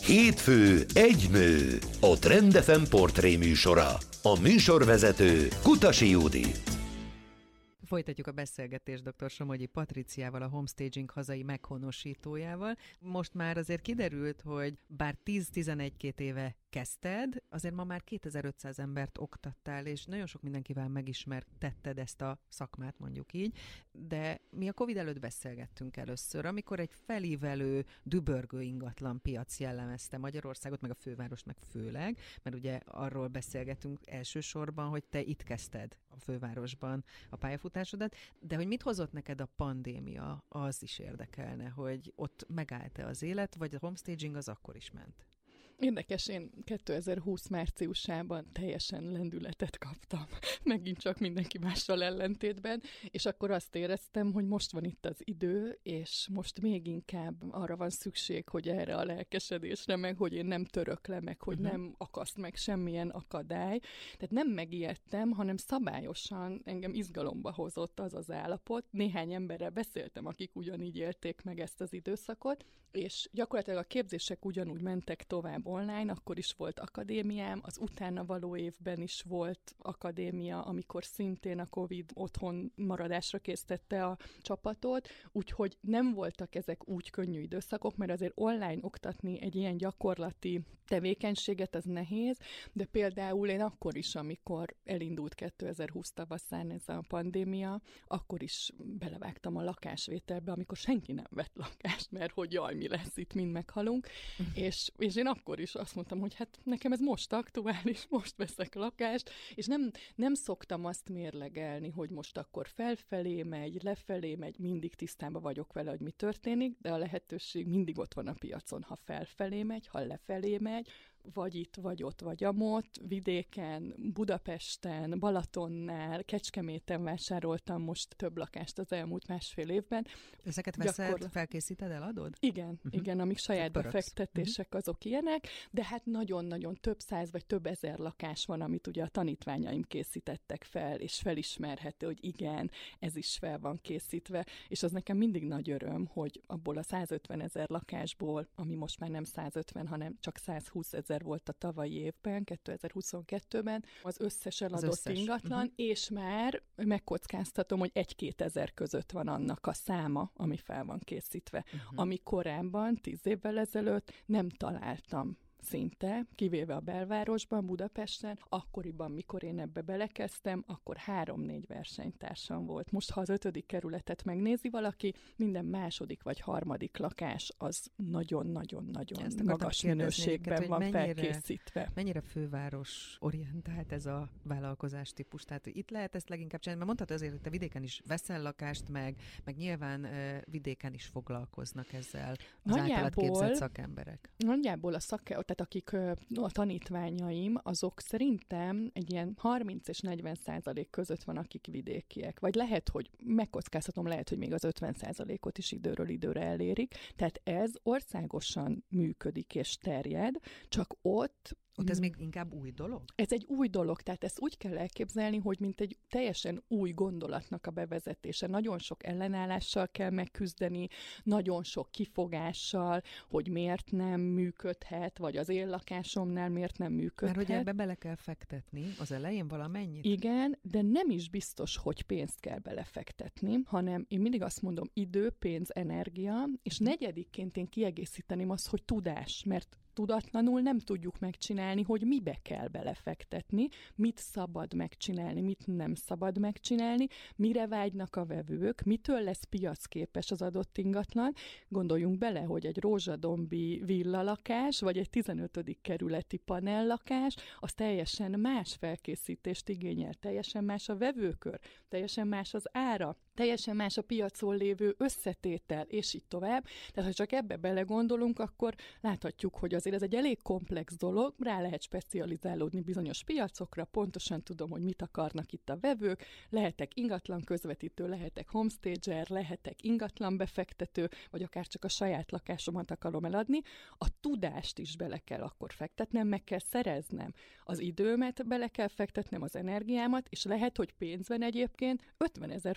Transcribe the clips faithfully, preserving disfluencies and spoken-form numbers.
Hétfő, egy nő. A Trend ef em portré műsora. A műsorvezető Kutasi Judit. Folytatjuk a beszélgetést dr. Somogyi Patriciával, a Homestaging hazai meghonosítójával. Most már azért kiderült, hogy bár tíz-tizenegy-két éve kezdted, azért ma már kétezer-ötszáz embert oktattál, és nagyon sok mindenkivel megismertetted ezt a szakmát, mondjuk így, de mi a Covid előtt beszélgettünk először, amikor egy felívelő, dübörgő ingatlan piac jellemezte Magyarországot, meg a fővárost, meg főleg, mert ugye arról beszélgetünk elsősorban, hogy te itt kezdted a fővárosban a pályafutásodat, de hogy mit hozott neked a pandémia, az is érdekelne, hogy ott megállt-e az élet, vagy a homestaging az akkor is ment? Érdekes, én kétezer-húsz márciusában teljesen lendületet kaptam, megint csak mindenki mással ellentétben, és akkor azt éreztem, hogy most van itt az idő, és most még inkább arra van szükség, hogy erre a lelkesedésre, meg hogy én nem török le, meg hogy uh-huh. nem akaszt meg semmilyen akadály. Tehát nem megijedtem, hanem szabályosan engem izgalomba hozott az az állapot. Néhány emberrel beszéltem, akik ugyanígy élték meg ezt az időszakot, és gyakorlatilag a képzések ugyanúgy mentek tovább online, akkor is volt akadémiám, az utána való évben is volt akadémia, amikor szintén a Covid otthon maradásra késztette a csapatot, úgyhogy nem voltak ezek úgy könnyű időszakok, mert azért online oktatni egy ilyen gyakorlati tevékenységet, az nehéz, de például én akkor is, amikor elindult kétezer-húsz tavaszán ez a pandémia, akkor is belevágtam a lakásvételbe, amikor senki nem vett lakást, mert hogy jaj, mi lesz itt, mind meghalunk, és, és én akkor is azt mondtam, hogy hát nekem ez most aktuális, most veszek lakást, és nem, nem szoktam azt mérlegelni, hogy most akkor felfelé megy, lefelé megy, mindig tisztában vagyok vele, hogy mi történik, de a lehetőség mindig ott van a piacon, ha felfelé megy, ha lefelé megy, vagy itt, vagy ott, vagy amott, vidéken, Budapesten, Balatonnál, Kecskeméten vásároltam most több lakást az elmúlt másfél évben. Ezeket veszed, Gyakorla... felkészíted, eladod? Igen, uh-huh. igen, amik saját befektetések, uh-huh. azok ilyenek, de hát nagyon-nagyon több száz vagy több ezer lakás van, amit ugye a tanítványaim készítettek fel, és felismerhető, hogy igen, ez is fel van készítve, és az nekem mindig nagy öröm, hogy abból a százötven ezer lakásból, ami most már nem százötven, hanem csak százhúsz ezer volt a tavalyi évben, kétezer-huszonkettőben, az összes eladott az összes. ingatlan, uh-huh. és már megkockáztatom, hogy egy-két ezer között van annak a száma, ami fel van készítve. Uh-huh. Ami korábban, tíz évvel ezelőtt nem találtam szinte, kivéve a belvárosban, Budapesten, akkoriban, mikor én ebbe belekezdtem, akkor három-négy versenytársam volt. Most, ha az ötödik kerületet megnézi valaki, minden második vagy harmadik lakás az nagyon-nagyon-nagyon magas minőségben őket, van mennyire, felkészítve. Mennyire főváros orientált ez a vállalkozás típus? Tehát itt lehet ezt leginkább csinálni, mert mondhatod azért, hogy te vidéken is veszel lakást, meg, meg nyilván uh, vidéken is foglalkoznak ezzel az általad képzett szakemberek. Nagyjából a szakemberek, tehát akik a tanítványaim, azok szerintem egy ilyen harminc és negyven százalék között van, akik vidékiek. Vagy lehet, hogy megkockáztatom, lehet, hogy még az ötven százalékot is időről időre elérik. Tehát ez országosan működik és terjed, csak ott Ott ez még inkább új dolog? Ez egy új dolog, tehát ezt úgy kell elképzelni, hogy mint egy teljesen új gondolatnak a bevezetése. Nagyon sok ellenállással kell megküzdeni, nagyon sok kifogással, hogy miért nem működhet, vagy az én lakásomnál miért nem működhet. Mert hogy ebbe bele kell fektetni az elején valamennyit? Igen, de nem is biztos, hogy pénzt kell belefektetni, hanem én mindig azt mondom, idő, pénz, energia, és negyedikként én kiegészíteném azt, hogy tudás, mert tudatlanul nem tudjuk megcsinálni, hogy mibe kell belefektetni, mit szabad megcsinálni, mit nem szabad megcsinálni, mire vágynak a vevők, mitől lesz piacképes az adott ingatlan. Gondoljunk bele, hogy egy rózsadombi villalakás, vagy egy tizenötödik kerületi panellakás, az teljesen más felkészítést igényel, teljesen más a vevőkör, teljesen más az ára, teljesen más a piacon lévő összetétel, és így tovább. Tehát, ha csak ebbe belegondolunk, akkor láthatjuk, hogy azért ez egy elég komplex dolog, rá lehet specializálódni bizonyos piacokra, pontosan tudom, hogy mit akarnak itt a vevők, lehetek ingatlan közvetítő, lehetek homestager, lehetek ingatlan befektető, vagy akár csak a saját lakásomat akarom eladni. A tudást is bele kell akkor fektetnem, meg kell szereznem. Az időmet bele kell fektetnem, az energiámat, és lehet, hogy pénzben egyébként ötven ezer forintot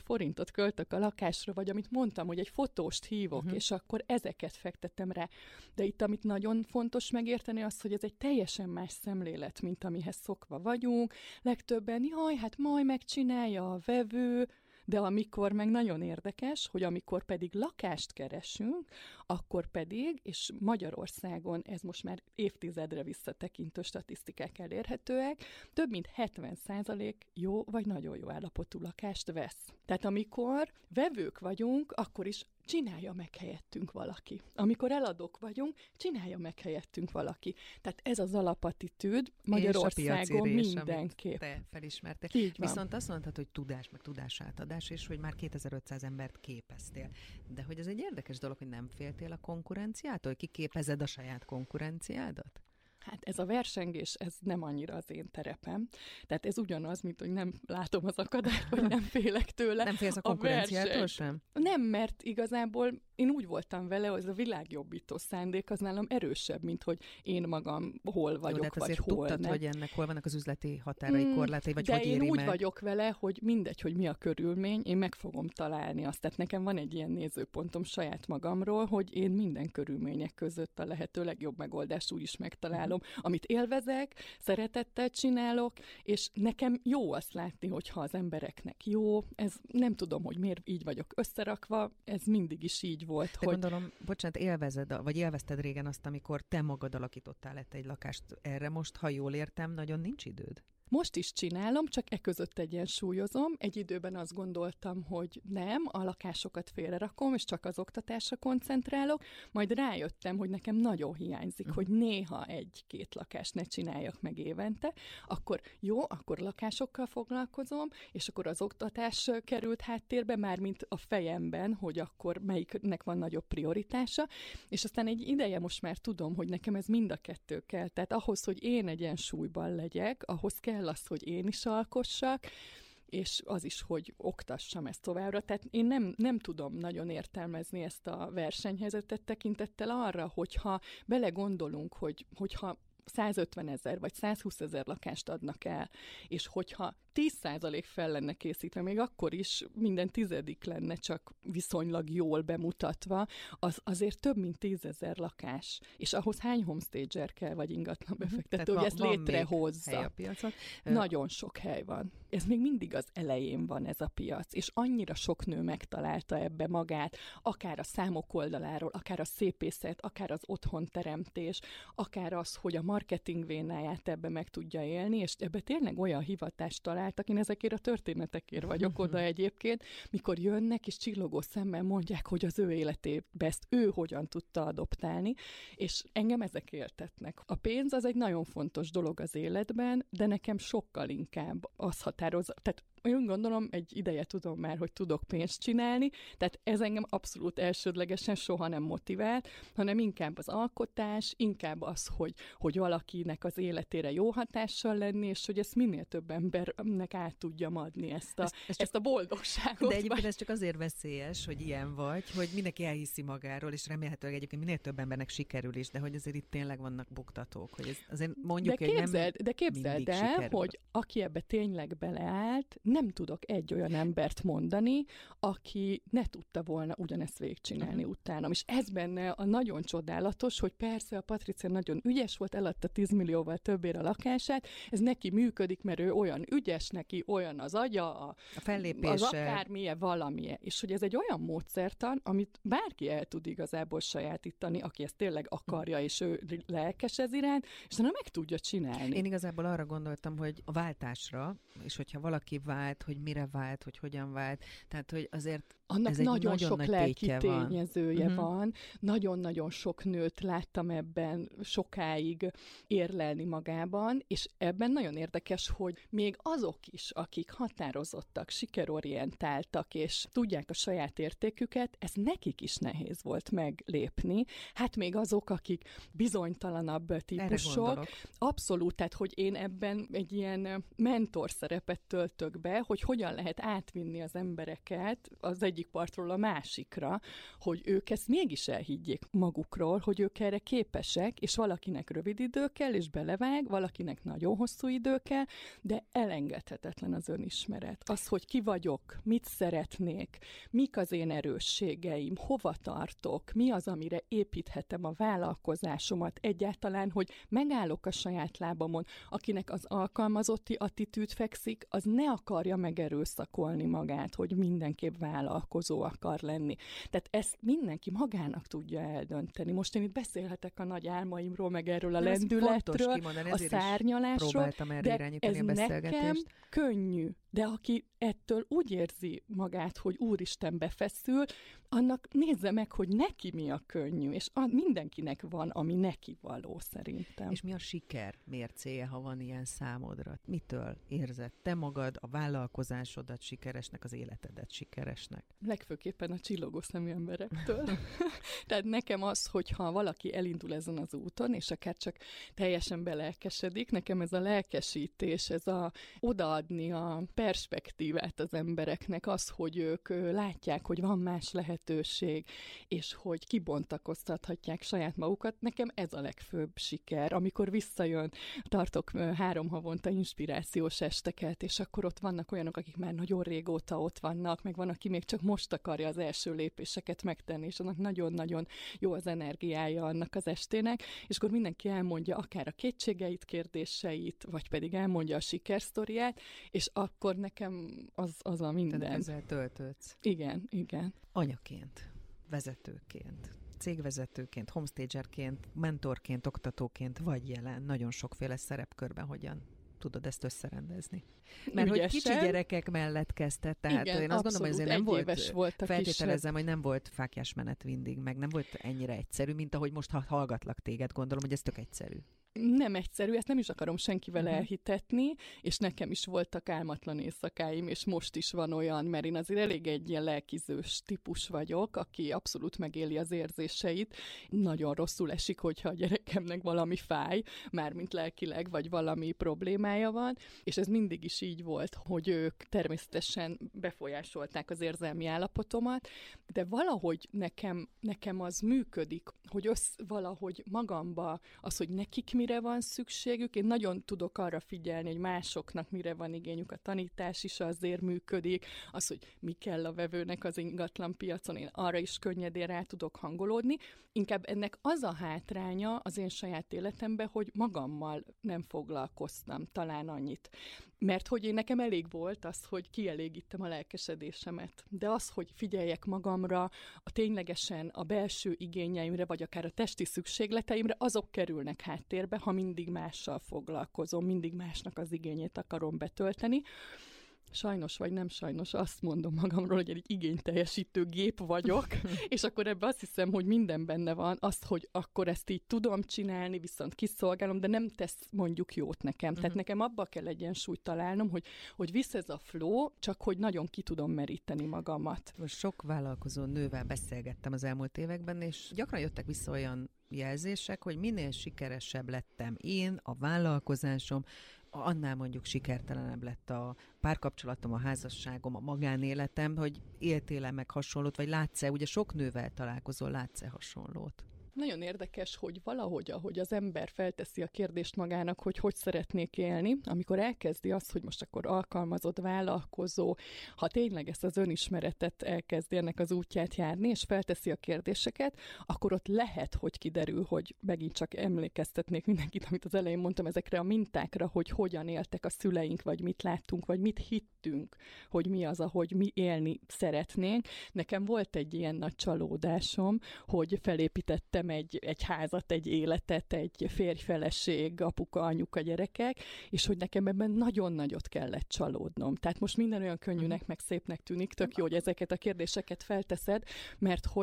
százat költök a lakásra, vagy amit mondtam, hogy egy fotóst hívok, uh-huh. és akkor ezeket fektettem rá. De itt, amit nagyon fontos megérteni, az, hogy ez egy teljesen más szemlélet, mint amihez szokva vagyunk. Legtöbben, jaj, hát majd megcsinálja a vevő, de amikor meg nagyon érdekes, hogy amikor pedig lakást keresünk, akkor pedig, és Magyarországon ez most már évtizedre visszatekintő statisztikák elérhetőek, több mint hetven százalék jó vagy nagyon jó állapotú lakást vesz. Tehát amikor vevők vagyunk, akkor is csinálja meg helyettünk valaki. Amikor eladók vagyunk, csinálja meg helyettünk valaki. Tehát ez az alapattitűd Magyarországon mindenképp. Te felismertél. Így van. Viszont azt mondtad, hogy tudás, meg tudásátadás, és hogy már kétezer-ötszáz embert képeztél. De hogy ez egy érdekes dolog, hogy nem féltél a konkurenciától? Kiképezed a saját konkurenciádat? Hát ez a versengés, ez nem annyira az én terepem. Tehát ez ugyanaz, mint hogy nem látom az akadályt, vagy nem félek tőle. Nem félsz a konkurenciától sem? Nem, mert igazából én úgy voltam vele, hogy ez a világjobbító szándék az nálam erősebb, mint hogy én magam hol vagyok, jó, vagy hol tudtad, nem. Hogy ennek hol vannak az üzleti határai, mm, korlátai, vagy de hogy éri én úgy meg? vagyok vele, hogy mindegy, hogy mi a körülmény, én meg fogom találni azt. Tehát nekem van egy ilyen nézőpontom saját magamról, hogy én minden körülmények között a lehető legjobb megoldást úgy is megtalálom, mm. amit élvezek, szeretettel csinálok, és nekem jó azt látni, hogyha az embereknek jó. Ez nem tudom, hogy miért így vagyok összerakva, ez mindig is így volt. De hogy... gondolom, bocsánat, élvezed, vagy élvezted régen azt, amikor te magad alakítottál lett egy lakást. Erre most, ha jól értem, nagyon nincs időd? Most is csinálom, csak e között egyensúlyozom. Egy időben azt gondoltam, hogy nem, a lakásokat félrerakom, és csak az oktatásra koncentrálok. Majd rájöttem, hogy nekem nagyon hiányzik, uh-huh. hogy néha egy-két lakást ne csináljak meg évente. Akkor jó, akkor lakásokkal foglalkozom, és akkor az oktatás került háttérbe, mármint a fejemben, hogy akkor melyiknek van nagyobb prioritása. És aztán egy ideje most már tudom, hogy nekem ez mind a kettő kell. Tehát ahhoz, hogy én egyensúlyban legyek, ahhoz kell az, hogy én is alkossak, és az is, hogy oktassam ezt továbbra. Tehát én nem, nem tudom nagyon értelmezni ezt a versenyhelyzetet tekintettel arra, hogyha belegondolunk, hogy, hogyha százötven ezer vagy százhúsz ezer lakást adnak el, és hogyha tíz százalék fel lenne készítve, még akkor is minden tizedik lenne csak viszonylag jól bemutatva, az azért több mint tízezer lakás. És ahhoz hány homestager kell, vagy ingatlan befektető, hogy ezt létrehozza. Nagyon sok hely van. Ez még mindig az elején van ez a piac, és annyira sok nő megtalálta ebbe magát, akár a számok oldaláról, akár a szépészet, akár az otthonteremtés, akár az, hogy a marketing vénáját ebbe meg tudja élni, és ebbe tényleg olyan hivatást találtak, én ezekért a történetekért vagyok oda egyébként, mikor jönnek és csillogó szemmel mondják, hogy az ő életébe ezt ő hogyan tudta adoptálni, és engem ezek éltetnek. A pénz az egy nagyon fontos dolog az életben, de nekem sokkal inkább az határozza, tehát én gondolom, egy ideje tudom már, hogy tudok pénzt csinálni, tehát ez engem abszolút elsődlegesen soha nem motivált, hanem inkább az alkotás, inkább az, hogy, hogy valakinek az életére jó hatással lenni, és hogy ezt minél több embernek át tudjam adni ezt a, ez, ez ezt a boldogságot. De egyébként ez csak azért veszélyes, hogy ilyen vagy, hogy mindenki elhiszi magáról, és remélhetőleg egyébként minél több embernek sikerül is, de hogy azért itt tényleg vannak buktatók, hogy ez azért mondjuk, de képzeld, hogy nem De képzeld el, sikerül. Hogy aki ebbe tényleg beleállt, nem tudok egy olyan embert mondani, aki ne tudta volna ugyanezt végigcsinálni uh-huh. utána. És ez benne a nagyon csodálatos, hogy persze a Patricia nagyon ügyes volt, eladta tíz millióval többére a lakását, ez neki működik, mert ő olyan ügyes, neki olyan az agya, a, a fellépése, az akármilyen, valamilyen. És hogy ez egy olyan módszertan, amit bárki el tud igazából sajátítani, aki ezt tényleg akarja, és ő lelkes ez iránt, és nem meg tudja csinálni. Én igazából arra gondoltam, hogy a váltásra, és hogyha valaki vált, hogy mire vált, hogy hogyan vált, tehát hogy azért annak ez egy nagyon, nagyon sok nagy lelki van. tényezője uh-huh. van. Nagyon-nagyon sok nőt láttam ebben sokáig érlelni magában, és ebben nagyon érdekes, hogy még azok is, akik határozottak, sikerorientáltak, és tudják a saját értéküket, ez nekik is nehéz volt meglépni. Hát még azok, akik bizonytalanabb típusok. Abszolút, tehát hogy én ebben egy ilyen mentor szerepet töltök be, be, hogy hogyan lehet átvinni az embereket az egyik partról a másikra, hogy ők ezt mégis elhiggyék magukról, hogy ők erre képesek, és valakinek rövid idő kell, és belevág, valakinek nagyon hosszú idő kell, de elengedhetetlen az önismeret. Az, hogy ki vagyok, mit szeretnék, mik az én erősségeim, hova tartok, mi az, amire építhetem a vállalkozásomat egyáltalán, hogy megállok a saját lábamon. Akinek az alkalmazotti attitűd fekszik, az ne akarja megerőszakolni magát, hogy mindenképp vállalkozó akar lenni. Tehát ezt mindenki magának tudja eldönteni. Most én itt beszélhetek a nagy álmaimról, meg erről a de lendületről, kimondani, a szárnyalásról, de ez nekem könnyű. De aki ettől úgy érzi magát, hogy úristen befeszül, annak nézze meg, hogy neki mi a könnyű, és a, mindenkinek van, ami neki való szerintem. És mi a siker mércéje, ha van ilyen számodra? Mitől érzed te magad, a vállalkozásodat sikeresnek, az életedet sikeresnek? Legfőképpen a csillogó szemű emberektől. Tehát nekem az, hogyha valaki elindul ezen az úton, és akár csak teljesen belelkesedik, nekem ez a lelkesítés, ez a odaadni a perspektívát az embereknek, az, hogy ők látják, hogy van más lehetőség, és hogy kibontakoztathatják saját magukat, nekem ez a legfőbb siker. Amikor visszajön, tartok három havonta inspirációs esteket, és akkor ott vannak olyanok, akik már nagyon régóta ott vannak, meg van, aki még csak most akarja az első lépéseket megtenni, és annak nagyon-nagyon jó az energiája annak az estének, és akkor mindenki elmondja akár a kétségeit, kérdéseit, vagy pedig elmondja a sikersztoriát, és akkor nekem az, az a minden. Tehát ezzel töltődsz. Igen, igen. Anyaként, vezetőként, cégvezetőként, homestagerként, mentorként, oktatóként vagy jelen, nagyon sokféle szerepkörben hogyan tudod ezt összerendezni? Mert ügyesen, hogy kicsi gyerekek mellett kezdted, tehát igen, én azt gondolom, hogy ezért nem volt, volt feltételezem, hogy nem volt fáklyás menet mindig, meg nem volt ennyire egyszerű, mint ahogy most ha hallgatlak téged, gondolom, hogy ez tök egyszerű. Nem egyszerű, ezt nem is akarom senkivel uh-huh. elhitetni, és nekem is voltak álmatlan éjszakáim, és most is van olyan, mert én azért elég egy ilyen lelkizős típus vagyok, aki abszolút megéli az érzéseit. Nagyon rosszul esik, hogyha a gyerekemnek valami fáj, mármint lelkileg, vagy valami problémája van, és ez mindig is így volt, hogy ők természetesen befolyásolták az érzelmi állapotomat, de valahogy nekem, nekem az működik, hogy össz, valahogy magamba az, hogy nekik mire van szükségük. Én nagyon tudok arra figyelni, hogy másoknak mire van igényük. A tanítás is azért működik, az, hogy mi kell a vevőnek az ingatlan piacon, én arra is könnyedén rá tudok hangolódni. Inkább ennek az a hátránya az én saját életemben, hogy magammal nem foglalkoztam talán annyit. Mert hogy én nekem elég volt az, hogy kielégítem a lelkesedésemet. De az, hogy figyeljek magamra, a ténylegesen a belső igényeimre, vagy akár a testi szükségleteimre, azok kerülnek háttérbe, ha mindig mással foglalkozom, mindig másnak az igényét akarom betölteni. Sajnos vagy nem sajnos azt mondom magamról, hogy egy igényteljesítő gép vagyok, és akkor ebben azt hiszem, hogy minden benne van, azt, hogy akkor ezt így tudom csinálni, viszont kiszolgálom, de nem tesz mondjuk jót nekem. Uh-huh. Tehát nekem abba kell egyensúlyt találnom, hogy, hogy visz ez a flow, csak hogy nagyon ki tudom meríteni magamat. Most sok vállalkozó nővel beszélgettem az elmúlt években, és gyakran jöttek vissza olyan jelzések, hogy minél sikeresebb lettem én, a vállalkozásom, annál mondjuk sikertelenebb lett a párkapcsolatom, a házasságom, a magánéletem, hogy éltél-e meg hasonlót, vagy látsz-e, ugye sok nővel találkozol, látsz-e hasonlót? Nagyon érdekes, hogy valahogy, ahogy az ember felteszi a kérdést magának, hogy hogy szeretnék élni, amikor elkezdi azt, hogy most akkor alkalmazott, vállalkozó, ha tényleg ezt az önismeretet elkezdi ennek az útját járni, és felteszi a kérdéseket, akkor ott lehet, hogy kiderül, hogy megint csak emlékeztetnék mindenkit, amit az elején mondtam, ezekre a mintákra, hogy hogyan éltek a szüleink, vagy mit láttunk, vagy mit hittünk, hogy mi az, ahogy mi élni szeretnénk. Nekem volt egy ilyen nagy csalódásom, hogy felépítettem Egy, egy házat, egy életet, egy férj-feleség, apuka, anyuka, gyerekek, és hogy nekem ebben nagyon nagyot kellett csalódnom. Tehát most minden olyan könnyűnek, meg szépnek tűnik, tök jó, hogy ezeket a kérdéseket felteszed, mert hogy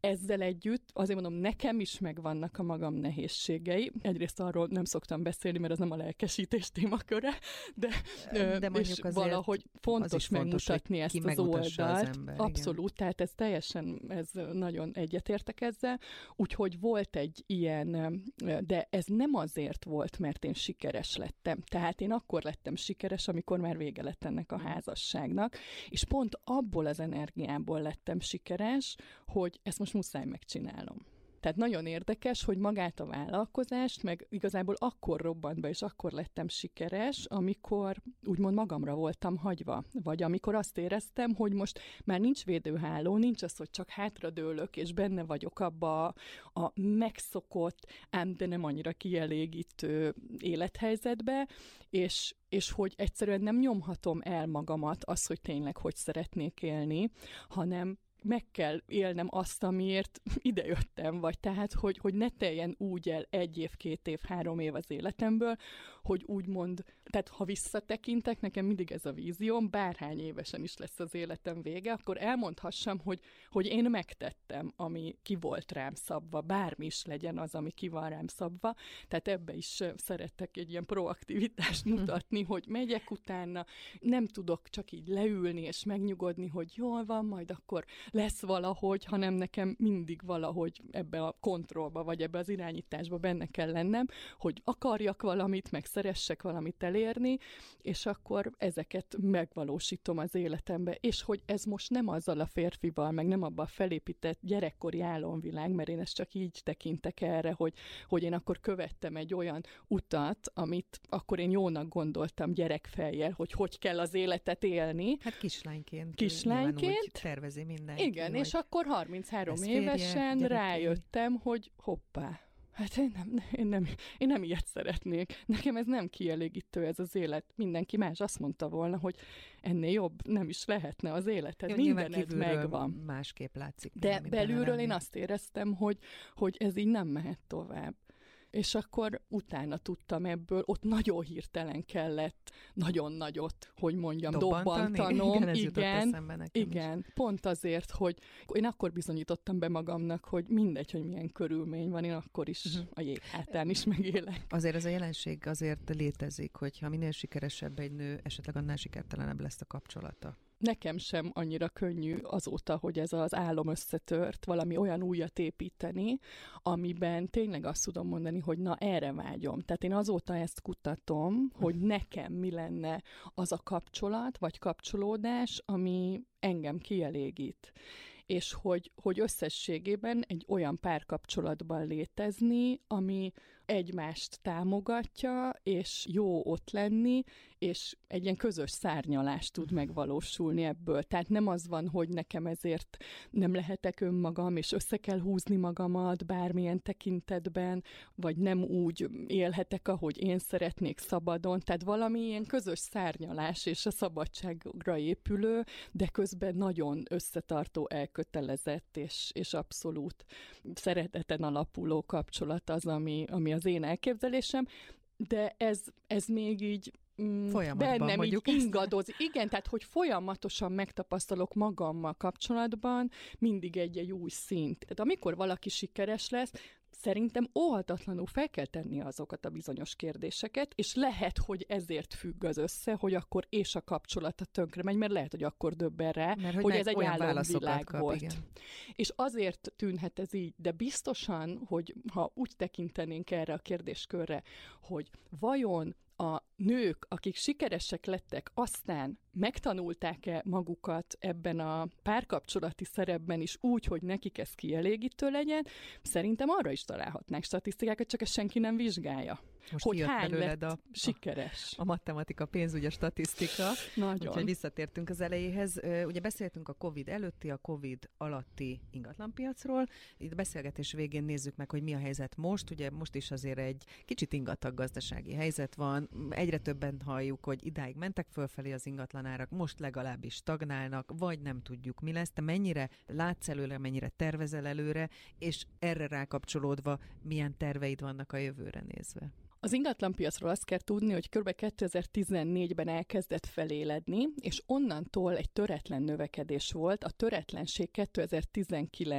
ezzel együtt azért mondom, nekem is megvannak a magam nehézségei. Egyrészt arról nem szoktam beszélni, mert az nem a lelkesítés témaköre, de, de és valahogy fontos megmutatni ezt az oldalt. Az ember, abszolút, igen. Tehát ez teljesen, ez nagyon egyetértek ezzel. Úgyhogy volt egy ilyen, de ez nem azért volt, mert én sikeres lettem. Tehát én akkor lettem sikeres, amikor már vége lett ennek a házasságnak, és pont abból az energiából lettem sikeres, hogy ezt most muszáj megcsinálnom. Tehát nagyon érdekes, hogy magát a vállalkozást, meg igazából akkor robbant be, és akkor lettem sikeres, amikor úgymond magamra voltam hagyva. Vagy amikor azt éreztem, hogy most már nincs védőháló, nincs az, hogy csak hátradőlök, és benne vagyok abba a, a megszokott, ám de nem annyira kielégítő élethelyzetbe, és és hogy egyszerűen nem nyomhatom el magamat az, hogy tényleg hogy szeretnék élni, hanem meg kell élnem azt, amiért idejöttem, vagy tehát, hogy, hogy ne teljen úgy el egy év, két év, három év az életemből, hogy úgymond, tehát ha visszatekintek, nekem mindig ez a vízióm, bárhány évesen is lesz az életem vége, akkor elmondhassam, hogy, hogy én megtettem, ami ki volt rám szabva, bármi is legyen az, ami ki van rám szabva, tehát ebbe is szerettek egy ilyen proaktivitást mutatni, hogy megyek utána, nem tudok csak így leülni és megnyugodni, hogy jól van, majd akkor lesz valahogy, hanem nekem mindig valahogy ebbe a kontrollba, vagy ebbe az irányításba benne kell lennem, hogy akarjak valamit, meg szeressek valamit elérni, és akkor ezeket megvalósítom az életembe. És hogy ez most nem azzal a férfival, meg nem abban a felépített gyerekkori álomvilág, mert én ezt csak így tekintek erre, hogy, hogy én akkor követtem egy olyan utat, amit akkor én jónak gondoltam gyerekfejjel, hogy hogy kell az életet élni. Hát kislányként. Kislányként. Tervezi minden. Igen, és akkor harminchárom évesen férje, rájöttem, hogy hoppá, hát én nem, én, nem, én nem ilyet szeretnék. Nekem ez nem kielégítő ez az élet. Mindenki más azt mondta volna, hogy ennél jobb nem is lehetne az életed. Jó, mindened megvan. Másképp látszik. De belülről én azt éreztem, hogy, hogy ez így nem mehet tovább. És akkor utána tudtam ebből, ott nagyon hirtelen kellett, nagyon nagyot, hogy mondjam, dobbantanom. Igen, igen, igen pont azért, hogy én akkor bizonyítottam be magamnak, hogy mindegy, hogy milyen körülmény van, én akkor is uh-huh. a jég hátán is megélek. Azért ez a jelenség azért létezik, hogyha minél sikeresebb egy nő, esetleg annál sikertelenebb lesz a kapcsolata. Nekem sem annyira könnyű azóta, hogy ez az álom összetört, valami olyan újat építeni, amiben tényleg azt tudom mondani, hogy na erre vágyom. Tehát én azóta ezt kutatom, hogy nekem mi lenne az a kapcsolat, vagy kapcsolódás, ami engem kielégít. És hogy, hogy összességében egy olyan párkapcsolatban létezni, ami egymást támogatja, és jó ott lenni, és egy ilyen közös szárnyalás tud megvalósulni ebből. Tehát nem az van, hogy nekem ezért nem lehetek önmagam, és össze kell húzni magamat bármilyen tekintetben, vagy nem úgy élhetek, ahogy én szeretnék szabadon. Tehát valami ilyen közös szárnyalás és a szabadságra épülő, de közben nagyon összetartó, elkötelezett, és, és abszolút szereteten alapuló kapcsolat az, ami, ami az én elképzelésem, de ez, ez még így mm, bennem így ingadozik. Igen, tehát hogy folyamatosan megtapasztalok magammal kapcsolatban mindig egy-egy új szint. Tehát amikor valaki sikeres lesz, szerintem óhatatlanul fel kell tenni azokat a bizonyos kérdéseket, és lehet, hogy ezért függ az össze, hogy akkor és a kapcsolata tönkre megy, mert lehet, hogy akkor döbben rá, mert hogy, hogy ez egy álomvilág volt. Igen. És azért tűnhet ez így, de biztosan, hogy ha úgy tekintenénk erre a kérdéskörre, hogy vajon a nők, akik sikeresek lettek, aztán megtanulták-e magukat ebben a párkapcsolati szerepben is úgy, hogy nekik ez kielégítő legyen, szerintem arra is találhatnánk statisztikákat, csak ezt senki nem vizsgálja. Most hogy hány lett a, sikeres. A, a matematika, pénzügy, a statisztika. Nagyon. Úgyhogy visszatértünk az elejéhez. Ugye beszéltünk a Covid előtti, a Covid alatti ingatlanpiacról. Itt beszélgetés végén nézzük meg, hogy mi a helyzet most. Ugye most is azért egy kicsit ingatag gazdasági helyzet van. Egyre többen halljuk, hogy idáig mentek fölfelé az ingatlanárak, most legalábbis stagnálnak, vagy nem tudjuk, mi lesz. Te mennyire látsz előre, mennyire tervezel előre, és erre rákapcsolódva milyen terveid vannak a jövőre nézve? Az ingatlanpiacról azt kell tudni, hogy kb. kétezer-tizennégyben elkezdett feléledni, és onnantól egy töretlen növekedés volt. A töretlenség kétezer-tizenkilenc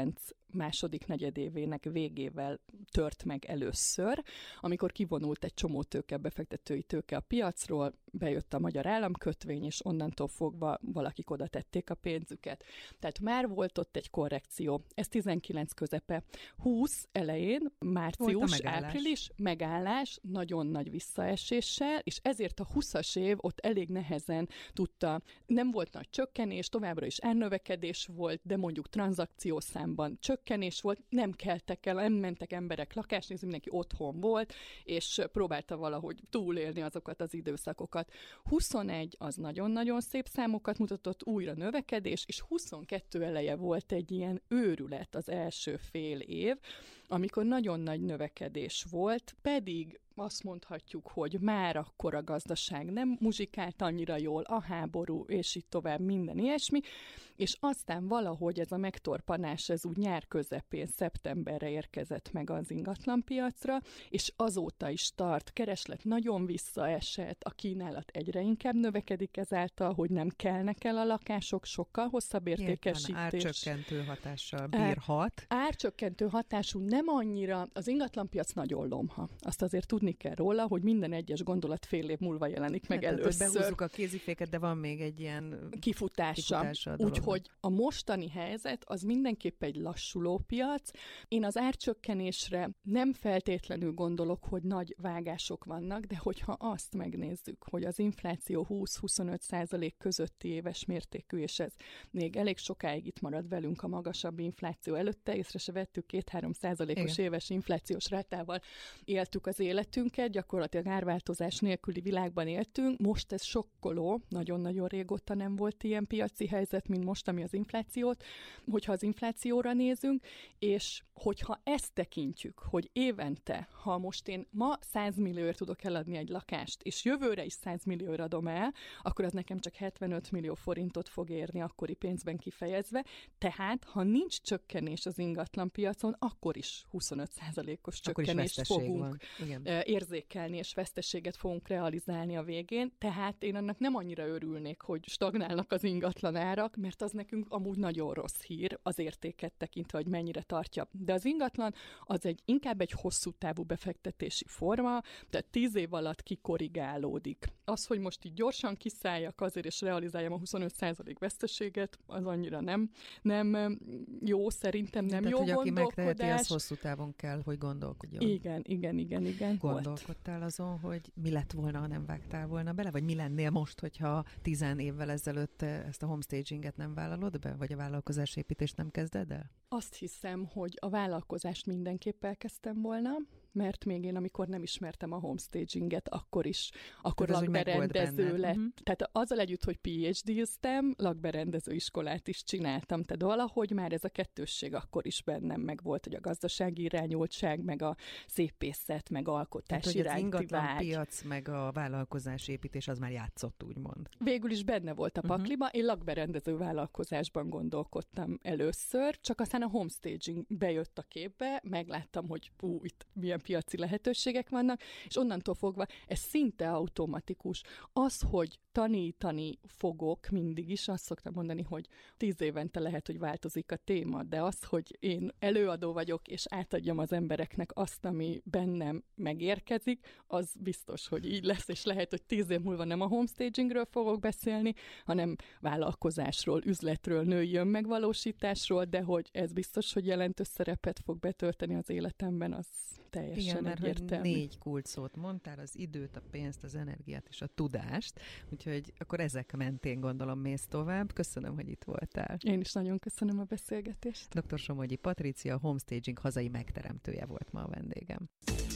második negyedévének végével tört meg először, amikor kivonult egy csomó tőke, befektetői tőke a piacról, bejött a magyar államkötvény, és onnantól fogva valakik oda tették a pénzüket. Tehát már volt ott egy korrekció. Ez tizenkilenc közepe. húsz elején, március, megállás. április, megállás, nagyon nagy visszaeséssel, és ezért a huszas év ott elég nehezen tudta, nem volt nagy csökkenés, továbbra is elnövekedés volt, de mondjuk tranzakciószámban csökkenés volt, nem keltek el, nem mentek emberek lakásnézni, mindenki otthon volt, és próbálta valahogy túlélni azokat az időszakokat. huszonegy az nagyon-nagyon szép számokat mutatott, újra növekedés, és huszonkettő eleje volt egy ilyen őrület az első fél év, amikor nagyon nagy növekedés volt, pedig azt mondhatjuk, hogy már akkor a gazdaság nem muzsikált annyira jól, a háború, és így tovább minden ilyesmi, és aztán valahogy ez a megtorpanás, ez úgy nyár közepén, szeptemberre érkezett meg az ingatlanpiacra, és azóta is tart, kereslet nagyon visszaesett, a kínálat egyre inkább növekedik ezáltal, hogy nem kelnek el a lakások, sokkal hosszabb értékesítés. Árcsökkentő hatással bírhat. Ár, árcsökkentő hatású nem annyira, az ingatlanpiac nagyon lomha. Azt azért tudni kell róla, hogy minden egyes gondolat fél év múlva jelenik meg hát, először. Tehát, behúzzuk a kéziféket, de van még egy ilyen kifutása. kifutása Úgyhogy a mostani helyzet az mindenképp egy lassuló piac. Én az árcsökkenésre nem feltétlenül gondolok, hogy nagy vágások vannak, de hogyha azt megnézzük, hogy az infláció húsz-huszonöt százalék közötti éves mértékű, és ez még elég sokáig itt marad velünk a magasabb infláció előtte, észre se vettük, két-három százalékos éves inflációs rátával éltük az életünket, gyakorlatilag árváltozás nélküli világban éltünk. Most ez sokkoló, nagyon-nagyon régóta nem volt ilyen piaci helyzet, mint most, ami az inflációt, hogyha az inflációra nézünk, és hogyha ezt tekintjük, hogy évente, ha most én ma száz millióért tudok eladni egy lakást, és jövőre is száz millióra adom el, akkor az nekem csak hetvenöt millió forintot fog érni akkori pénzben kifejezve, tehát ha nincs csökkenés az ingatlanpiacon, akkor is huszonöt százalékos csökkenést fogunk Igen. érzékelni, és veszteséget fogunk realizálni a végén, tehát én annak nem annyira örülnék, hogy stagnálnak az ingatlanárak, mert az nekünk amúgy nagyon rossz hír az értéket tekintve, hogy mennyire tartja. De az ingatlan az egy inkább egy hosszú távú befektetési forma, tehát tíz év alatt kikorrigálódik. Az, hogy most így gyorsan kiszálljak azért, és realizáljam a huszonöt százalék veszteséget, az annyira nem, nem jó, szerintem nem tehát, jó hogy gondolkodás. aki megteheti, az hosszú távon kell, hogy gondolkodjon. Igen, igen, igen, igen. Gondolkodtál volt. azon, hogy mi lett volna, ha nem vágtál volna bele? Vagy mi lennél most, hogyha tizen évvel ezelőtt ezt a homestaginget nem vállalod be? Vagy a vállalkozásépítést nem kezded el? Azt hiszem, hogy a vállalkozást mindenképp elkezdtem volna, mert még én, amikor nem ismertem a homestaginget, akkor is, akkor ez lakberendező lett. Uh-huh. Tehát azzal együtt, hogy pé há dé-ztem, lakberendező iskolát is csináltam. Tehát valahogy már ez a kettősség akkor is bennem megvolt, hogy a gazdasági irányultság, meg a szépészet, meg alkotás hát, iránti az ingatlan vágy. piac, meg a vállalkozásépítés az már játszott, úgymond. Végül is benne volt a pakliba. Uh-huh. Én lakberendező vállalkozásban gondolkodtam először, csak aztán a homestaging bejött a képbe, megláttam, hogy ú, itt milyen piaci lehetőségek vannak, és onnantól fogva ez szinte automatikus. Az, hogy tanítani fogok mindig is, azt szoktam mondani, hogy tíz évente lehet, hogy változik a téma, de az, hogy én előadó vagyok, és átadjam az embereknek azt, ami bennem megérkezik, az biztos, hogy így lesz, és lehet, hogy tíz év múlva nem a homestagingről fogok beszélni, hanem vállalkozásról, üzletről, női önmegvalósításról, de hogy ez biztos, hogy jelentős szerepet fog betölteni az életemben, az teljesen igen, mert egyértelmű. Négy kulcsszót mondtál, az időt, a pénzt, az energiát és a tudást, úgyhogy akkor ezek mentén gondolom mész tovább. Köszönöm, hogy itt voltál. Én is nagyon köszönöm a beszélgetést. doktor Somogyi Patrícia, a Homestaging hazai megteremtője volt ma a vendégem.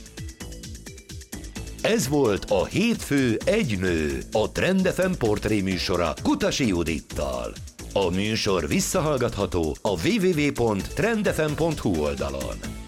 Ez volt a Hétfő egy nő, a Trend ef em portré műsora Kutasi Judittal. A műsor visszahallgatható a double-u double-u double-u pont trend f m pont h u oldalon.